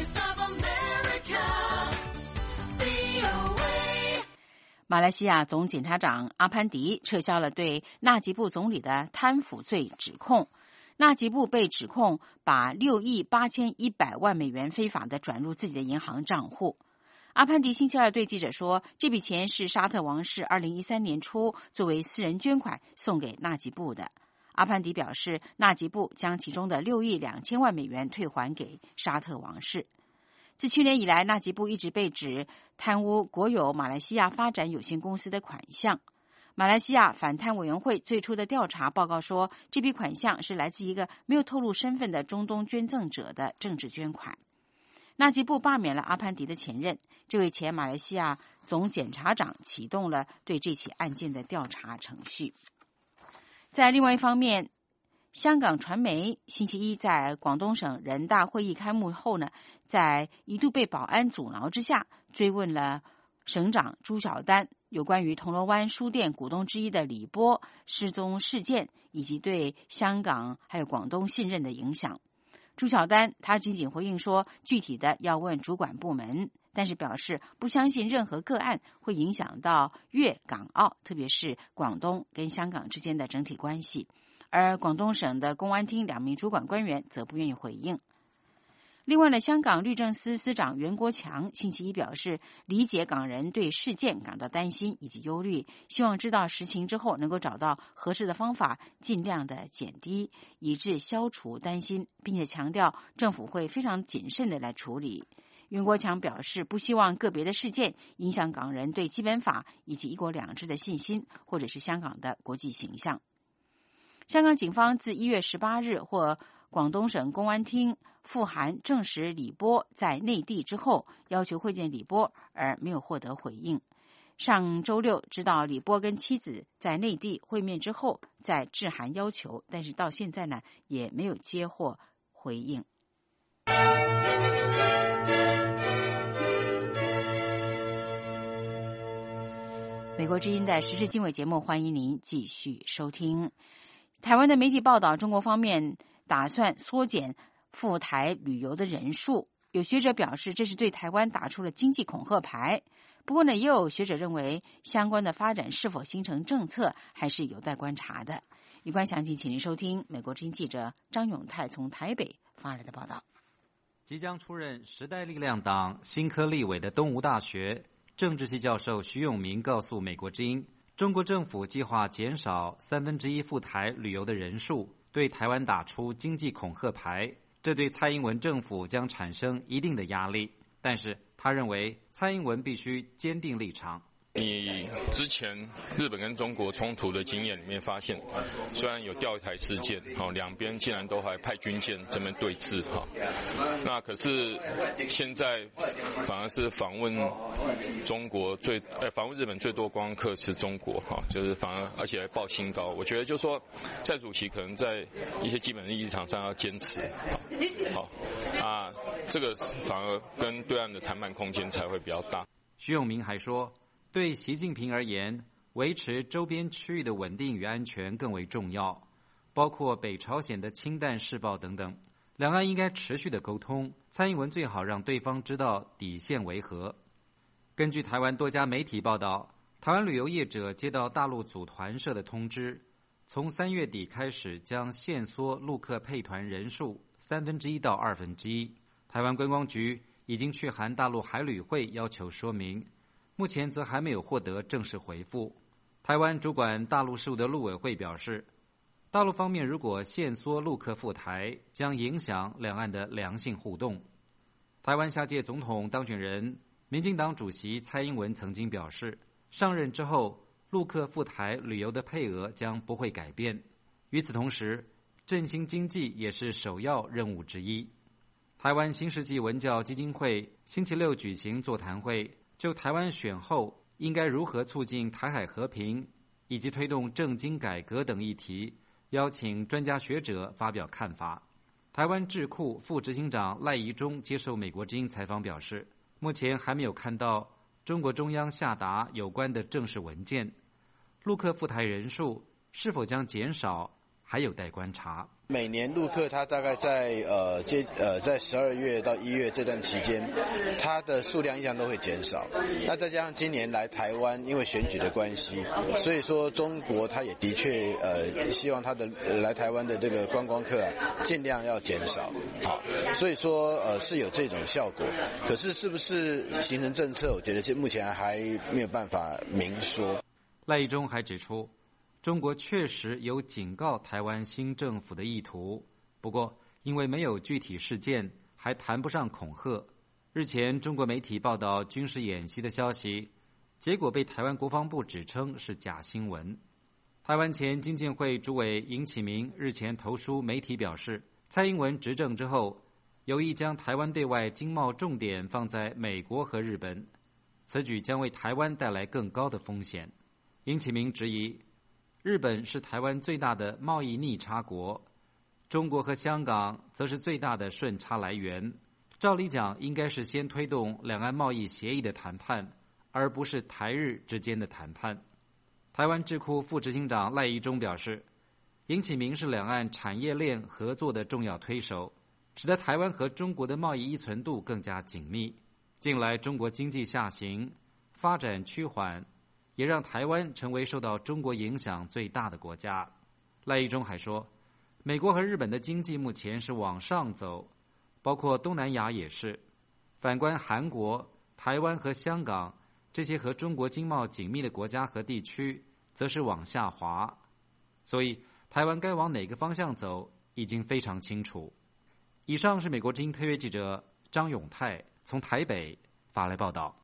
马来西亚总检察长阿潘迪撤销了对纳吉布总理的贪腐罪指控。纳吉布被指控把六亿八千一百万美元非法的转入自己的银行账户。阿潘迪星期二对记者说，这笔钱是沙特王室二零一三年初作为私人捐款送给纳吉布的。阿潘迪表示，纳吉布将其中的六亿两千万美元退还给沙特王室。自去年以来，纳吉布一直被指贪污国有马来西亚发展有限公司的款项。马来西亚反贪委员会最初的调查报告说，这笔款项是来自一个没有透露身份的中东捐赠者的政治捐款。纳吉布罢免了阿潘迪的前任，这位前马来西亚总检察长启动了对这起案件的调查程序。在另外一方面，香港传媒星期一在广东省人大会议开幕后呢，在一度被保安阻挠之下，追问了省长朱晓丹有关于铜锣湾书店股东之一的李波失踪事件以及对香港还有广东信任的影响。朱晓丹他仅仅回应说，具体的要问主管部门，但是表示不相信任何个案会影响到粤港澳，特别是广东跟香港之间的整体关系。而广东省的公安厅两名主管官员则不愿意回应。另外呢，香港律政司司长袁国强星期一表示，理解港人对事件感到担心以及忧虑，希望知道实情之后能够找到合适的方法，尽量的减低，以致消除担心，并且强调政府会非常谨慎的来处理。袁国强表示，不希望个别的事件影响港人对基本法以及一国两制的信心，或者是香港的国际形象。香港警方自一月十八日或广东省公安厅复函证实李波在内地之后，要求会见李波，而没有获得回应。上周六知道李波跟妻子在内地会面之后，再致函要求，但是到现在呢，也没有接获回应。美国之音的时事经纬节目，欢迎您继续收听。台湾的媒体报道，中国方面打算缩减赴台旅游的人数。有学者表示，这是对台湾打出了经济恐吓牌。不过呢，也有学者认为，相关的发展是否形成政策，还是有待观察的。有关详情，请您收听美国之音记者张永泰从台北发来的报道。 即将出任时代力量党新科立委的东吴大学政治系教授徐永明告诉美国之音，中国政府计划减少三分之一赴台旅游的人数，对台湾打出经济恐吓牌，这对蔡英文政府将产生一定的压力。但是他认为蔡英文必须坚定立场。 你之前日本跟中国冲突的经验里面发现，虽然有钓鱼台事件，哈，两边竟然都还派军舰这边对峙，哈，那可是现在反而是访问中国最，呃，访问日本最多观光客是中国，哈，就是反而而且还报新高。我觉得就是说，蔡主席可能在一些基本的立场上要坚持，好，啊，这个反而跟对岸的谈判空间才会比较大。 徐永明还说，对习近平而言，维持周边区域的稳定与安全更为重要，包括北朝鲜的氢弹试爆等等。两岸应该持续的沟通，蔡英文最好让对方知道底线为何。根据台湾多家媒体报道，台湾旅游业者接到大陆组团社的通知，从三月底开始将限缩陆客配团人数三分之一到二分之一。台湾观光局已经去函大陆海旅会要求说明，目前则还没有获得正式回复。台湾主管大陆事务的陆委会表示，大陆方面如果限缩陆客赴台，将影响两岸的良性互动。台湾下届总统当选人民进党主席蔡英文曾经表示，上任之后陆客赴台旅游的配额将不会改变。与此同时，振兴经济也是首要任务之一。台湾新世纪文教基金会星期六举行座谈会，就台湾选后应该如何促进台海和平以及推动政经改革等议题，邀请专家学者发表看法。台湾智库副执行长赖宜中接受美国之音采访表示，目前还没有看到中国中央下达有关的正式文件，陆客赴台人数是否将减少还有待观察。 每年陆客他大概在呃接呃在十二月到一月这段期间，它的数量一样都会减少。那再加上今年来台湾，因为选举的关系，所以说中国他也的确呃希望他的、呃、来台湾的这个观光客啊尽量要减少。好，所以说呃是有这种效果。可是是不是形成政策，我觉得目前还没有办法明说。 赖宜中还指出，中国确实有警告台湾新政府的意图，不过因为没有具体事件，还谈不上恐吓。日前中国媒体报道军事演习的消息，结果被台湾国防部指称是假新闻。台湾前经建会主委尹启明日前投书媒体表示，蔡英文执政之后，有意将台湾对外经贸重点放在美国和日本，此举将为台湾带来更高的风险。尹启明质疑，日本是台湾最大的贸易逆差国，中国和香港则是最大的顺差来源。照理讲，应该是先推动两岸贸易协议的谈判，而不是台日之间的谈判。台湾智库副执行长赖宜中表示，尹启明是两岸产业链合作的重要推手，使得台湾和中国的贸易依存度更加紧密。近来中国经济下行，发展趋缓，也让台湾成为受到中国影响最大的国家。赖宜中还说，美国和日本的经济目前是往上走，包括东南亚也是。反观韩国、台湾和香港这些和中国经贸紧密的国家和地区，则是往下滑。所以台湾该往哪个方向走，已经非常清楚。以上是美国之音特约记者张永泰从台北发来报道。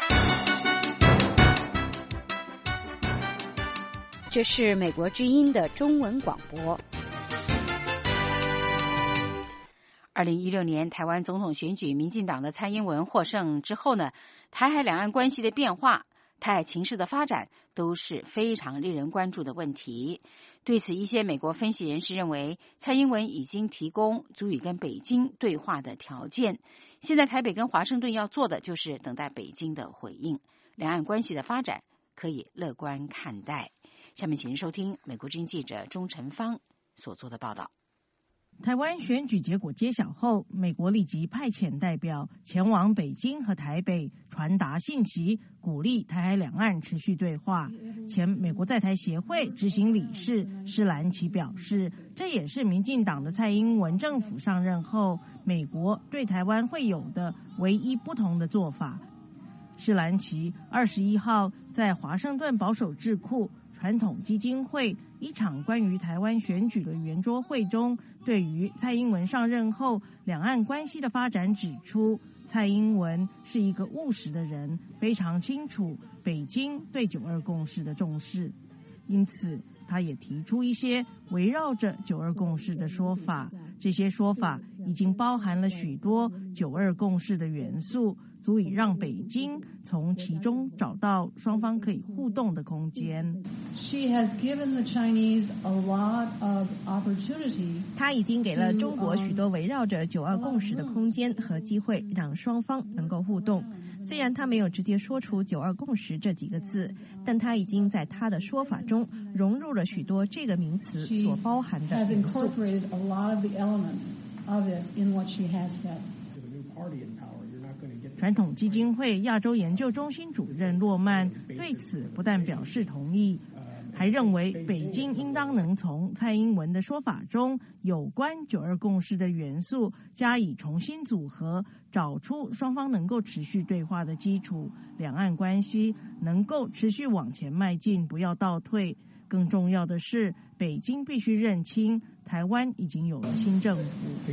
这是美国之音的中文广播。二零一六年台湾总统选举，民进党的蔡英文获胜之后呢，台海两岸关系的变化、台海情势的发展都是非常令人关注的问题。对此，一些美国分析人士认为，蔡英文已经提供足以跟北京对话的条件。现在台北跟华盛顿要做的就是等待北京的回应，两岸关系的发展可以乐观看待。下面请您收听美国之音记者钟晨芳所做的报道。 台湾选举结果揭晓后，美国立即派遣代表前往北京和台北传达信息，鼓励台海两岸持续对话。前美国在台协会执行理事施兰奇表示，这也是民进党的蔡英文政府上任后，美国对台湾会有的唯一不同的做法。施兰奇二十一号在华盛顿保守智库传统基金会一场关于台湾选举的圆桌会中，对于蔡英文上任后两岸关系的发展指出， 蔡英文是一个务实的人，非常清楚北京对九二共识的重视，因此他也提出一些围绕着九二共识的说法，这些说法已经包含了许多九二共识的元素，足以让北京从其中找到双方可以互动的空间。 他已经给了中国许多围绕着九二共识的空间和机会，让双方能够互动。虽然他没有直接说出九二共识这几个字，但他已经在他的说法中融入了许多这个名词所包含的元素。 传统基金会亚洲研究中心主任洛曼对此不但表示同意，还认为北京应当能从蔡英文的说法中有关九二共识的元素加以重新组合，找出双方能够持续对话的基础，两岸关系能够持续往前迈进，不要倒退。更重要的是，北京必须认清台湾已经有了新政府。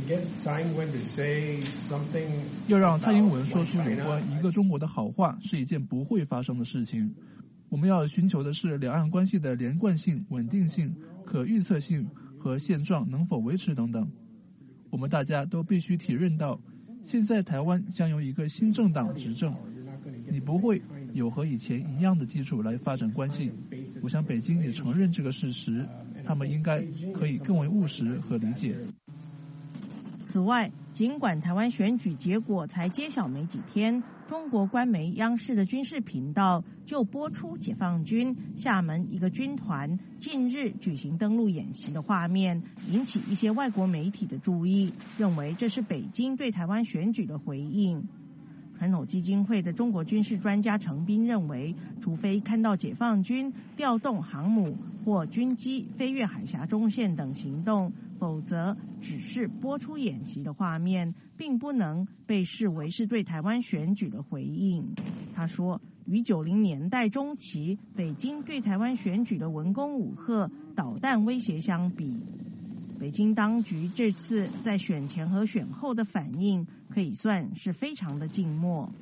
要让蔡英文说出有关一个中国的好话，是一件不会发生的事情。我们要寻求的是两岸关系的连贯性、稳定性、可预测性和现状能否维持等等。我们大家都必须体认到，现在台湾将由一个新政党执政，你不会有和以前一样的基础来发展关系。我想北京也承认这个事实，他们应该可以更为务实和理解。 此外，尽管台湾选举结果才揭晓没几天，中国官媒央视的军事频道就播出解放军厦门一个军团近日举行登陆演习的画面，引起一些外国媒体的注意，认为这是北京对台湾选举的回应。传统基金会的中国军事专家程斌认为，除非看到解放军调动航母或军机飞越海峡中线等行动，否则只是播出演习的画面，并不能被视为是对台湾选举的回应。他说，与九零年代中期北京对台湾选举的文攻武吓、导弹威胁相比，北京当局这次在选前和选后的反应可以算是非常的静默。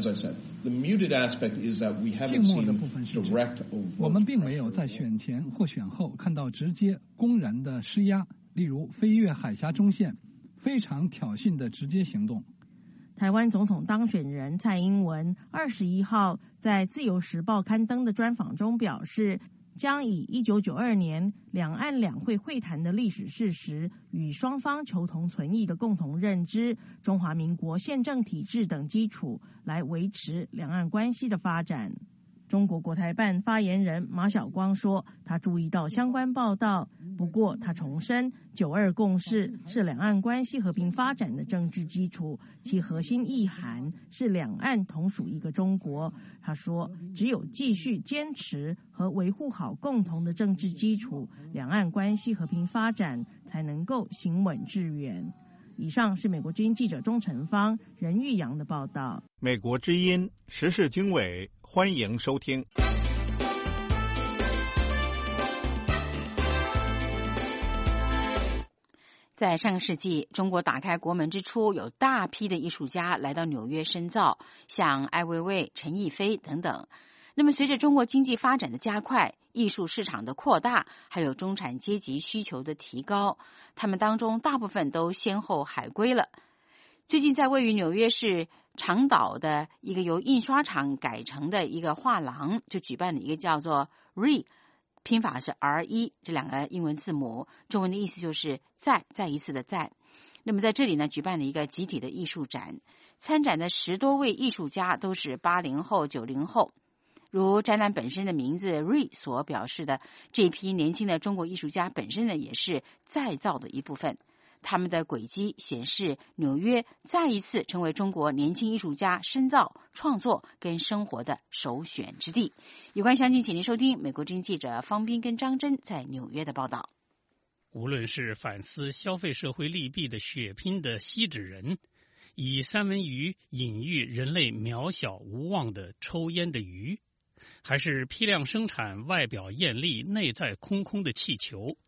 静默的部分是指，我们并没有在选前或选后看到直接公然的施压，例如飞越海峡中线，非常挑衅的直接行动。 台湾总统当选人蔡英文二十一号在《自由时报》刊登的专访中表示，将以一九九二年两岸两会会谈的历史事实与双方求同存异的共同认知、中华民国宪政体制等基础来维持两岸关系的发展。中国国台办发言人马晓光说，他注意到相关报道，不过他重申九二共识是两岸关系和平发展的政治基础，其核心意涵是两岸同属一个中国。他说，只有继续坚持和维护好共同的政治基础，两岸关系和平发展才能够行稳致远。以上是美国之音记者钟成芳、任玉阳的报道。 美国之音时事经纬，欢迎收听。 在上个世纪，中国打开国门之初，有大批的艺术家来到纽约深造，像艾未未、陈逸飞等等。那么随着中国经济发展的加快，艺术市场的扩大，还有中产阶级需求的提高，他们当中大部分都先后海归了。最近在位于纽约市长岛的一个由印刷厂改成的一个画廊，就举办了一个叫做 Re， 拼法是 R 一 这两个英文字母，中文的意思就是再再一次的再。那么在这里呢，举办了一个集体的艺术展，参展的十多位艺术家都是八零后、九零后。如展览本身的名字 Re 所表示的，这批年轻的中国艺术家本身呢也是再造的一部分。他们的轨迹显示，纽约再一次成为中国年轻艺术家深造、创作跟生活的首选之地。有关详情，请您收听美国之音记者方斌跟张真在纽约的报道。 无论是反思消费社会利弊的血拼的锡纸人，以三文鱼隐喻人类渺小无望的抽烟的鱼，还是批量生产外表艳丽内在空空的气球，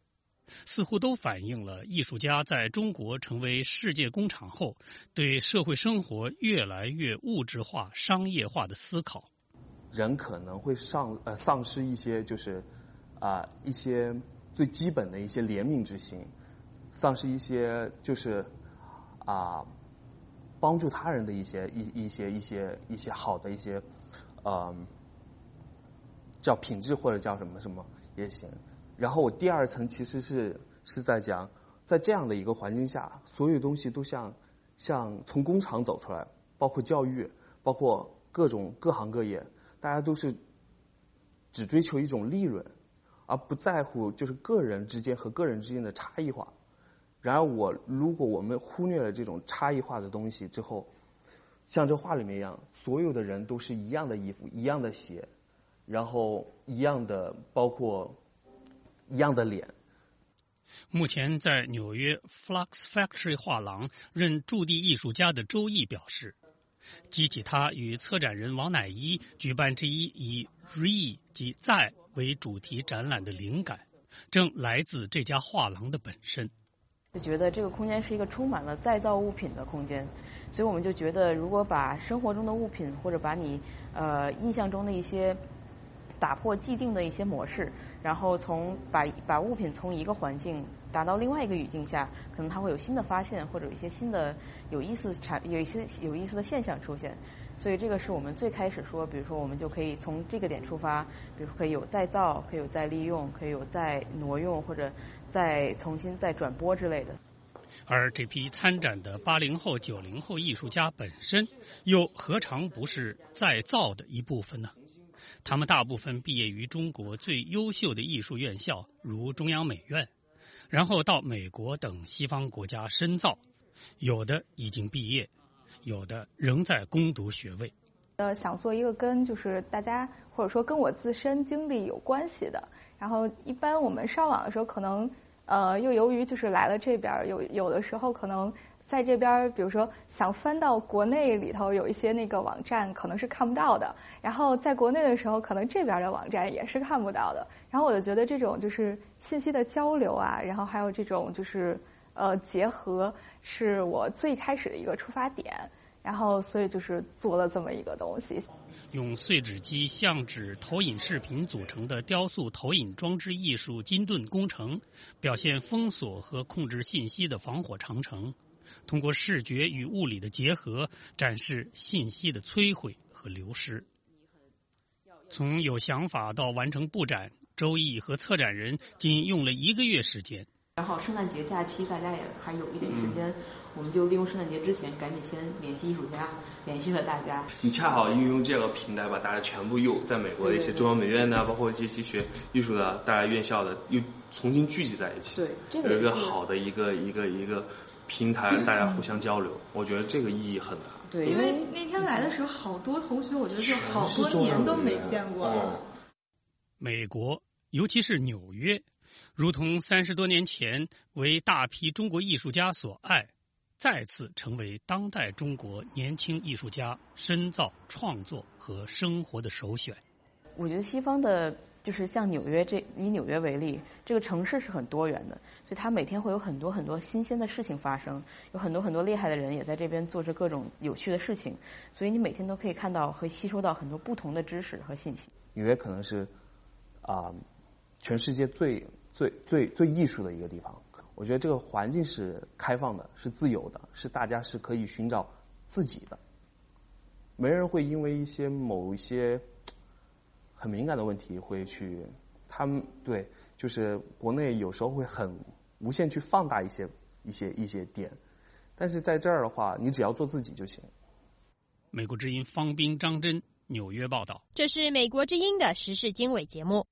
似乎都反映了艺术家在中国成为世界工厂后，对社会生活越来越物质化、商业化的思考。 人可能会丧呃丧失一些就是啊、呃、一些最基本的一些怜悯之心，丧失一些就是啊、呃、帮助他人的一些一一些一些一些好的一些呃叫品质或者叫什么什么也行。然后我第二层其实是是在讲，在这样的一个环境下，所有东西都像像从工厂走出来，包括教育，包括各种各行各业。大家都是只追求一种利润，而不在乎就是个人之间和个人之间的差异化。然而我如果我们忽略了这种差异化的东西之后，像这画里面一样，所有的人都是一样的衣服、一样的鞋，然后一样的包括一样的脸。 目前在纽约 Flux Factory 画廊任驻地艺术家的周毅表示，激起他与策展人王乃一举办这一以 re 及在为主题展览的灵感，正来自这家画廊的本身。 就觉得这个空间是一个充满了再造物品的空间，所以我们就觉得，如果把生活中的物品或者把你呃印象中的一些打破既定的一些模式，然后从把把物品从一个环境打到另外一个语境下，可能它会有新的发现，或者有一些新的有意思产有一些有意思的现象出现。所以这个是我们最开始说，比如说我们就可以从这个点出发，比如说可以有再造，可以有再利用，可以有再挪用，或者再重新再转播之类的。 而这批参展的八零后、九零后艺术家本身，又何尝不是再造的一部分呢？他们大部分毕业于中国最优秀的艺术院校，如中央美院，然后到美国等西方国家深造，有的已经毕业，有的仍在攻读学位。 呃，想做一个跟就是大家或者说跟我自身经历有关系的。然后一般我们上网的时候，可能呃又由于就是来了这边，有有的时候可能在这边，比如说想翻到国内里头有一些那个网站，可能是看不到的。然后在国内的时候，可能这边的网站也是看不到的。然后我就觉得这种就是信息的交流啊，然后还有这种就是呃结合，是我最开始的一个出发点。然后所以就是做了这么一个东西。 用碎纸机、相纸、投影视频组成的雕塑投影装置艺术金盾工程，表现封锁和控制信息的防火长城。通过视觉与物理的结合，展示信息的摧毁和流失。从有想法到完成布展，周毅和策展人仅用了一个月时间。 然后圣诞节假期大家也还有一点时间，嗯、我们就利用圣诞节之前赶紧先联系艺术家，联系了大家。 你恰好运用这个平台把大家全部又在美国的一些中央美院呐，包括一些其学艺术的大家院校的又重新聚集在一起。 对，这个有一个好的一个一个一个平台，大家互相交流，嗯、我觉得这个意义很大。 对， 因为那天来的时候，好多同学我觉得就好多年都没见过了。 嗯、 美国，尤其是纽约。如同三十多年前为大批中国艺术家所爱，再次成为当代中国年轻艺术家深造、创作和生活的首选。 我觉得西方的，就是像纽约这，以纽约为例，这个城市是很多元的，所以它每天会有很多很多新鲜的事情发生，有很多很多厉害的人也在这边做着各种有趣的事情，所以你每天都可以看到和吸收到很多不同的知识和信息。 纽约可能是啊、呃，全世界最最最最艺术的一个地方，我觉得这个环境是开放的，是自由的，是大家是可以寻找自己的，没人会因为一些某一些很敏感的问题会去，他们对，就是国内有时候会很无限去放大一些一些一些点，但是在这儿的话，你只要做自己就行。 美国之音方斌、张真，纽约报道。 这是美国之音的时事经纬节目。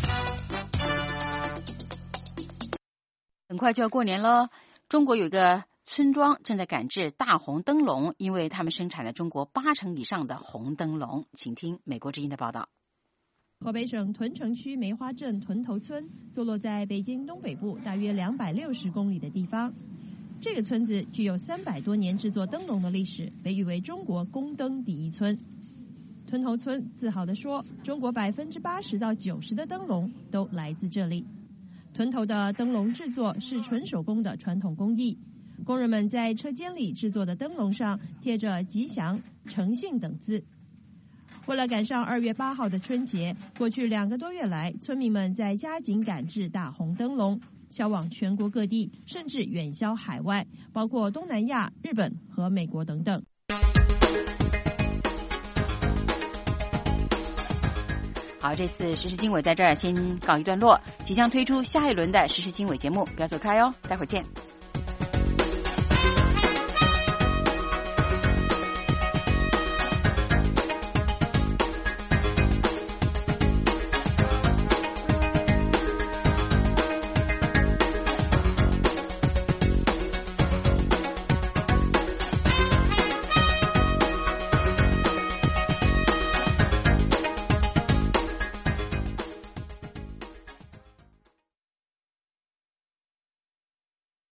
很快就要过年了，中国有一个村庄正在赶制大红灯笼，因为他们生产了中国八成以上的红灯笼。请听美国之音的报道。 河北省屯城区梅花镇屯头村坐落在北京东北部大约两百六十公里的地方。这个村子具有三百多年制作灯笼的历史，被誉为中国宫灯第一村。屯头村自豪地说，中国百分之八十到九十的灯笼都来自这里。 屯头的灯笼制作是纯手工的传统工艺，工人们在车间里制作的灯笼上贴着吉祥、诚信等字。为了赶上二月八号的春节，过去两个多月来，村民们在加紧赶制大红灯笼，销往全国各地，甚至远销海外，包括东南亚、日本和美国等等。 好，这次时事经纬在这儿先告一段落，即将推出下一轮的时事经纬节目，不要走开哦，待会儿见。